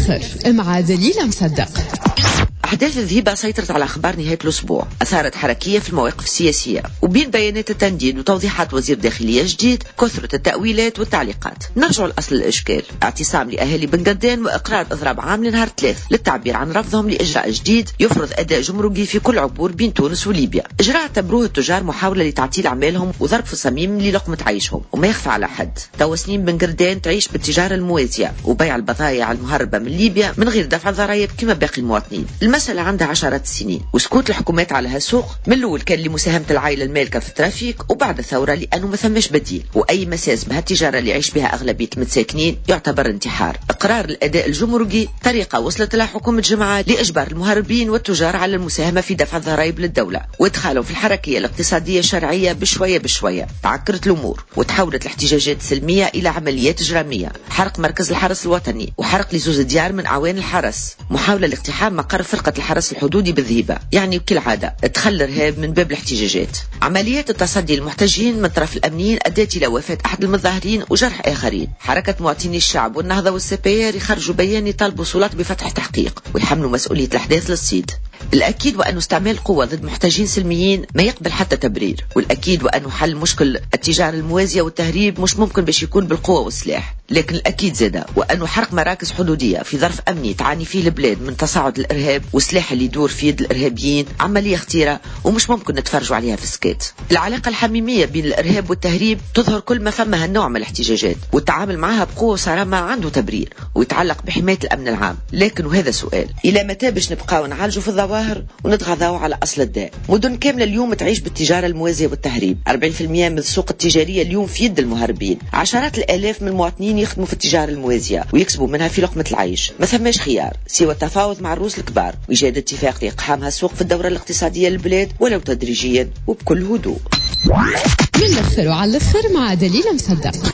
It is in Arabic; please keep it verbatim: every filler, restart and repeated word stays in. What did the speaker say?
الأخر مع دليل مصدق. أحداث الذهيبة سيطرت على أخبار نهاية الأسبوع، أثارت حركية في المواقف السياسية، وبين بيانات التنديد وتوضيحات وزير داخلية جديد كثرة التأويلات والتعليقات. نرجع لأصل الإشكال، اعتصام لأهالي بن قردان وإقرار إضراب عام لنهار ثلاث للتعبير عن رفضهم لإجراء جديد يفرض أداء جمركي في كل عبور بين تونس وليبيا. إجراء اعتبروه التجار محاولة لتعطيل أعمالهم وضرب في الصميم للقمة عيشهم، وما يخفى على حد توا سنين بن قردان تعيش بالتجارة الموازية وبيع البضائع المهربة من ليبيا من غير دفع الضرائب كما باقي المواطنين. المسألة عندها عشرات السنين، وسكوت الحكومات على هالسوق من الأول كان لمساهمة العائلة المالكة في الترافيك، وبعد الثورة لأنه ما ثمش بديل، وأي مساس بهالتجارة اللي يعيش بها أغلبية المتساكنين يعتبر انتحار. إقرار الأداء الجمركي طريقة وصلت لها حكومة جماعة لإجبار المهربين والتجار على المساهمة في دفع الضرائب للدولة، وادخالهم في الحركية الاقتصادية الشرعية بشوية بشوية. تعكرت الأمور وتحولت الاحتجاجات السلمية إلى عمليات إجرامية، حرق مركز الحرس الوطني وحرق لزوز ديار من أعوان الحرس، محاولة لاقتحام مقر فرقة الحرس الحدودي بالذهيبة. يعني كالعادة ادخل الارهاب من باب الاحتجاجات. عمليات التصدي للمحتجين من طرف الامنيين ادت الى وفاة احد المتظاهرين وجرح اخرين. حركة مواطني الشعب والنهضة والسبيار يخرجوا بيان يطالبوا سلطات بفتح تحقيق ويحملوا مسؤولية الاحداث للصيد. الأكيد وأنه استعمال قوة ضد محتجين سلميين ما يقبل حتى تبرير، والأكيد وأنه حل مشكل التجارة الموازية والتهريب مش ممكن باش يكون بالقوة والسلاح، لكن الأكيد زادة وأنه حرق مراكز حدودية في ظرف أمني تعاني فيه البلاد من تصاعد الإرهاب والسلاح اللي يدور في يد الإرهابيين عملية خطيرة ومش ممكن نتفرجوا عليها في سكات. العلاقة الحميمية بين الإرهاب والتهريب تظهر كل ما فما هالنوع من الاحتجاجات، والتعامل معها بقوة وصرامة عنده تبرير ويتعلق بحماية الأمن العام. لكن وهذا سؤال، إلى متى باش نبقاو نعالجوا في الظواهر ونتغاضوا على أصل الداء؟ مدن كاملة اليوم تعيش بالتجارة الموازية والتهريب، أربعين بالمئة من السوق التجارية اليوم في يد المهربين، عشرات الآلاف من المواطنين يخدموا في التجارة الموازية ويكسبوا منها في لقمة العيش. ما ثماش خيار سوى التفاوض مع الروس الكبار وإيجاد اتفاق لإقحام هالسوق في الدورة الاقتصادية للبلاد ولو تدريجيا وبكل هدوء. من الأخر وعلى الأخر مع دليل مصدق.